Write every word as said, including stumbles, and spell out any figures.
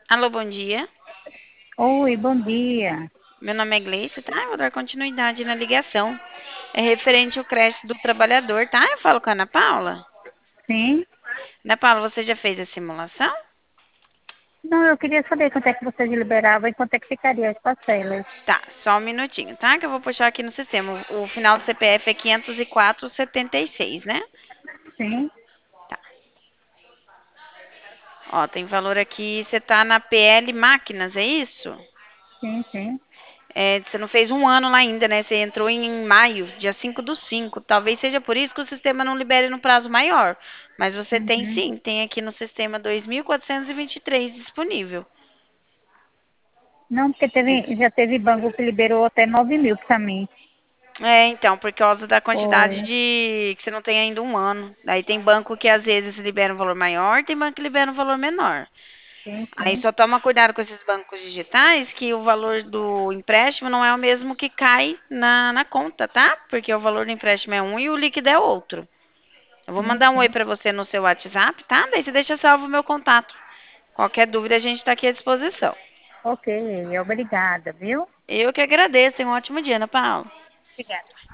Alô, bom dia. Oi, bom dia. Meu nome é Gleice, tá? Eu vou dar continuidade na ligação. É referente ao crédito do trabalhador, tá? Eu falo com a Ana Paula. Sim? Ana Paula, você já fez a simulação? Não, eu queria saber quanto é que vocês liberavam e quanto é que ficaria as parcelas. Tá, só um minutinho, tá? Que eu vou puxar aqui no sistema. O o final do C P F é quinhentos e quatro vírgula setenta e seis, né? Sim? Tá. Ó, tem valor aqui. Você tá na P L Máquinas, é isso? Sim, sim. É, você não fez um ano lá ainda, né? Você entrou em maio, dia cinco do cinco. Talvez seja por isso que o sistema não libere no prazo maior. Mas você tem Uhum. sim, tem aqui no sistema dois mil quatrocentos e e vinte e três disponível. Não, porque teve, já teve banco que liberou até nove mil para mim. É, então, por causa da quantidade Foi. de que você não tem ainda um ano. Aí tem banco que às vezes libera um valor maior, tem banco que libera um valor menor. Sim, Aí sim. só toma cuidado com esses bancos digitais, que o valor do empréstimo não é o mesmo que cai na, na conta, tá? Porque o valor do empréstimo é um e o líquido é outro. Eu vou Sim, mandar um oi sim. para você no seu WhatsApp, tá? Daí você deixa salvo o meu contato. Qualquer dúvida, a gente está aqui à disposição. Ok, obrigada, viu? Eu que agradeço. Um ótimo dia, Ana Paula. Obrigada.